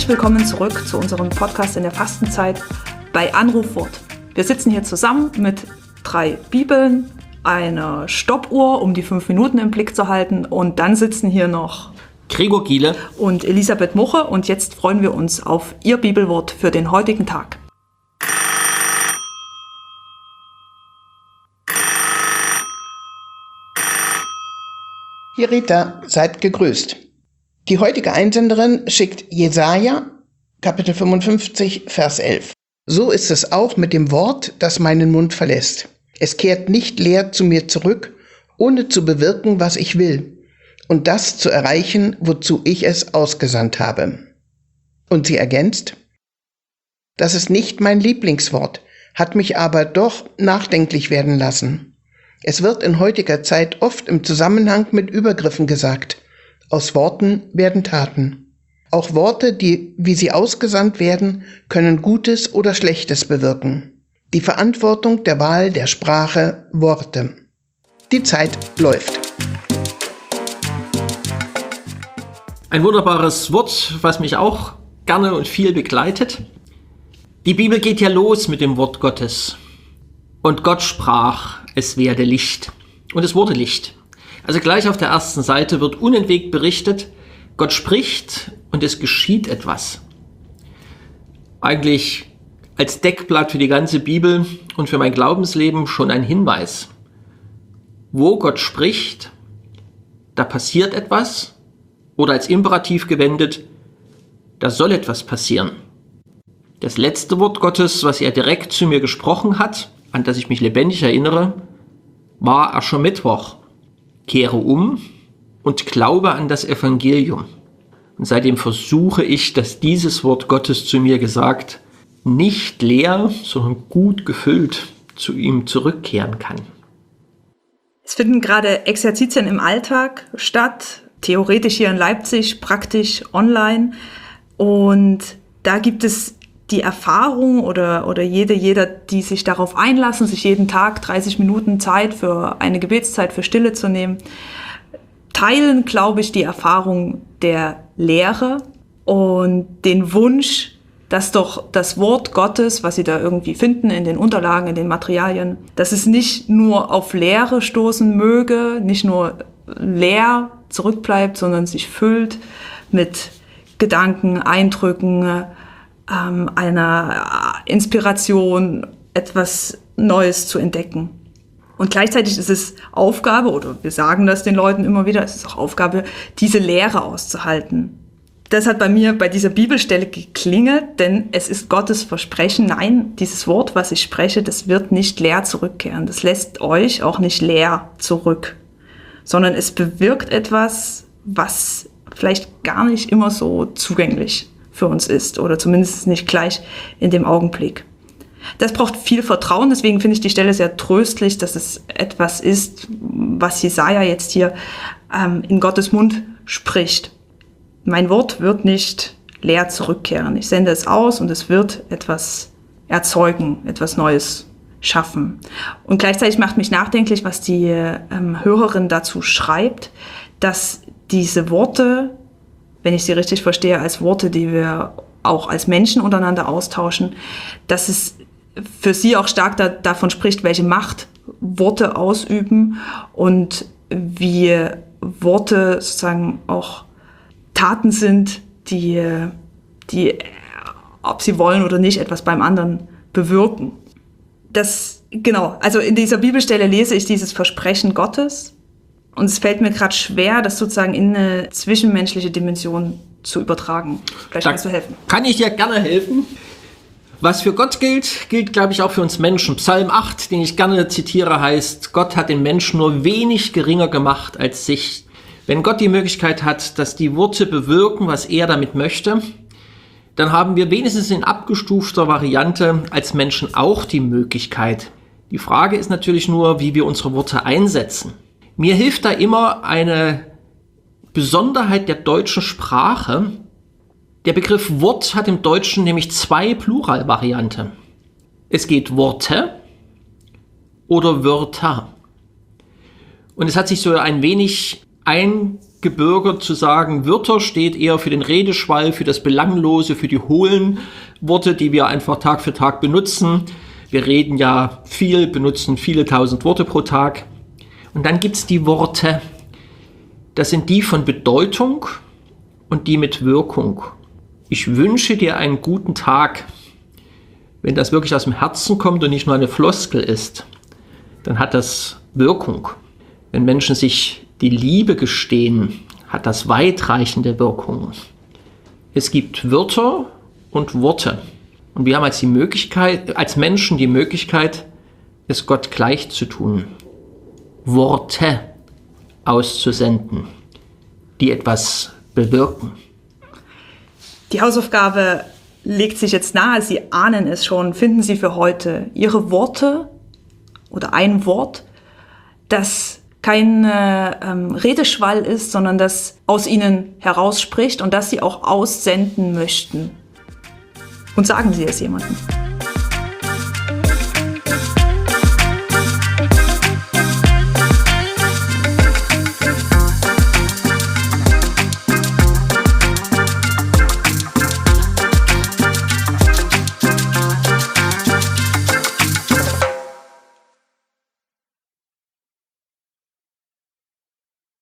Herzlich willkommen zurück zu unserem Podcast in der Fastenzeit bei Anrufwort. Wir sitzen hier zusammen mit 3 Bibeln, einer Stoppuhr, um die 5 Minuten im Blick zu halten, und dann sitzen hier noch Gregor Giele und Elisabeth Muche, und jetzt freuen wir uns auf Ihr Bibelwort für den heutigen Tag. Hier Rita, seid gegrüßt. Die heutige Einsenderin schickt Jesaja, Kapitel 55, Vers 11. So ist es auch mit dem Wort, das meinen Mund verlässt. Es kehrt nicht leer zu mir zurück, ohne zu bewirken, was ich will, und das zu erreichen, wozu ich es ausgesandt habe. Und sie ergänzt: Das ist nicht mein Lieblingswort, hat mich aber doch nachdenklich werden lassen. Es wird in heutiger Zeit oft im Zusammenhang mit Übergriffen gesagt: Aus Worten werden Taten. Auch Worte, die, wie sie ausgesandt werden, können Gutes oder Schlechtes bewirken. Die Verantwortung der Wahl der Sprache, Worte. Die Zeit läuft. Ein wunderbares Wort, was mich auch gerne und viel begleitet. Die Bibel geht ja los mit dem Wort Gottes. Und Gott sprach, es werde Licht. Und es wurde Licht. Also gleich auf der ersten Seite wird unentwegt berichtet, Gott spricht und es geschieht etwas. Eigentlich als Deckblatt für die ganze Bibel und für mein Glaubensleben schon ein Hinweis. Wo Gott spricht, da passiert etwas, oder als Imperativ gewendet, da soll etwas passieren. Das letzte Wort Gottes, was er direkt zu mir gesprochen hat, an das ich mich lebendig erinnere, war Aschermittwoch. Kehre um und glaube an das Evangelium. Und seitdem versuche ich, dass dieses Wort Gottes zu mir gesagt nicht leer, sondern gut gefüllt zu ihm zurückkehren kann. Es finden gerade Exerzitien im Alltag statt, theoretisch hier in Leipzig, praktisch online. Und da gibt es die Erfahrung oder jeder, die sich darauf einlassen, sich jeden Tag 30 Minuten Zeit für eine Gebetszeit für Stille zu nehmen, teilen, glaube ich, die Erfahrung der Lehre und den Wunsch, dass doch das Wort Gottes, was sie da irgendwie finden in den Unterlagen, in den Materialien, dass es nicht nur auf Leere stoßen möge, nicht nur leer zurückbleibt, sondern sich füllt mit Gedanken, Eindrücken, einer Inspiration, etwas Neues zu entdecken. Und gleichzeitig ist es Aufgabe, oder wir sagen das den Leuten immer wieder, es ist auch Aufgabe, diese Leere auszuhalten. Das hat bei mir bei dieser Bibelstelle geklingelt, denn es ist Gottes Versprechen. Nein, dieses Wort, was ich spreche, das wird nicht leer zurückkehren. Das lässt euch auch nicht leer zurück, sondern es bewirkt etwas, was vielleicht gar nicht immer so zugänglich für uns ist oder zumindest nicht gleich in dem Augenblick. Das braucht viel Vertrauen, deswegen finde ich die Stelle sehr tröstlich, dass es etwas ist, was Jesaja jetzt hier in Gottes Mund spricht. Mein Wort wird nicht leer zurückkehren. Ich sende es aus und es wird etwas erzeugen, etwas Neues schaffen. Und gleichzeitig macht mich nachdenklich, was die Hörerin dazu schreibt, dass diese Worte, wenn ich sie richtig verstehe, als Worte, die wir auch als Menschen untereinander austauschen, dass es für sie auch stark davon spricht, welche Macht Worte ausüben und wie Worte sozusagen auch Taten sind, die, ob sie wollen oder nicht, etwas beim anderen bewirken. Also in dieser Bibelstelle lese ich dieses Versprechen Gottes. Und es fällt mir gerade schwer, das sozusagen in eine zwischenmenschliche Dimension zu übertragen. Vielleicht kannst du helfen. Kann ich dir gerne helfen. Was für Gott gilt, glaube ich, auch für uns Menschen. Psalm 8, den ich gerne zitiere, heißt: Gott hat den Menschen nur wenig geringer gemacht als sich. Wenn Gott die Möglichkeit hat, dass die Worte bewirken, was er damit möchte, dann haben wir wenigstens in abgestufter Variante als Menschen auch die Möglichkeit. Die Frage ist natürlich nur, wie wir unsere Worte einsetzen. Mir hilft da immer eine Besonderheit der deutschen Sprache. Der Begriff Wort hat im Deutschen nämlich 2 Pluralvarianten. Es geht Worte oder Wörter. Und es hat sich so ein wenig eingebürgert zu sagen, Wörter steht eher für den Redeschwall, für das Belanglose, für die hohlen Worte, die wir einfach Tag für Tag benutzen. Wir reden ja viel, benutzen viele tausend Worte pro Tag. Und dann gibt es die Worte, das sind die von Bedeutung und die mit Wirkung. Ich wünsche dir einen guten Tag. Wenn das wirklich aus dem Herzen kommt und nicht nur eine Floskel ist, dann hat das Wirkung. Wenn Menschen sich die Liebe gestehen, hat das weitreichende Wirkung. Es gibt Wörter und Worte. Und wir haben als Menschen die Möglichkeit, es Gott gleich zu tun. Worte auszusenden, die etwas bewirken. Die Hausaufgabe legt sich jetzt nahe, Sie ahnen es schon. Finden Sie für heute Ihre Worte oder ein Wort, das kein Redeschwall ist, sondern das aus Ihnen herausspricht und das Sie auch aussenden möchten. Und sagen Sie es jemandem.